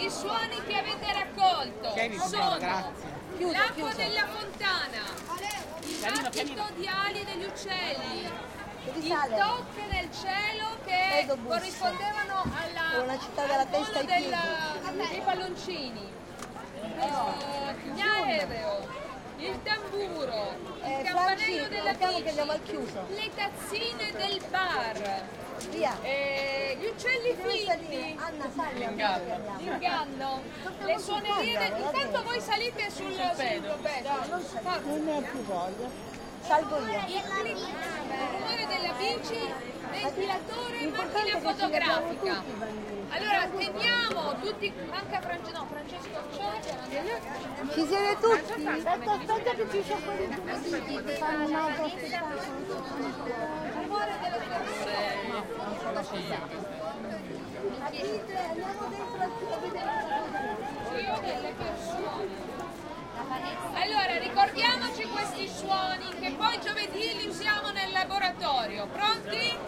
I suoni che avete raccolto sono l'acqua della fontana, il battito di ali degli uccelli, il tocco nel cielo che corrispondevano al volo dei palloncini, l'aereo, il tamburo, il campanello della bici, le tazzine del bar, gli uccelli finti, l'inganno, le suonerie. Intanto voi salite sul pedro. Non ne ho più voglia. Salgo io. Il rumore della bici, ventilatore e macchina fotografica. Allora teniamo tutti, manca Francesco, no, Francesco c'è. Ci siete tutti? Aspetta che ci sono quelli che fanno un altro Rumore delle persone. Andiamo dentro a vedere. Io delle persone. Allora ricordiamoci questi suoni che poi giovedì li usiamo nel laboratorio. Pronti?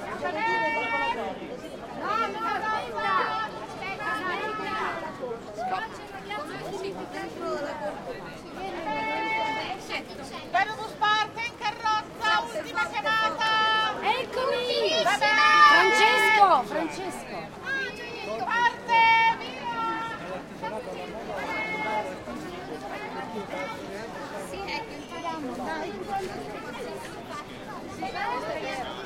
Benvenuto parte in carrozza, ultima chiamata! Eccomi! Francesco! Parte, via! Sì, ecco, dai.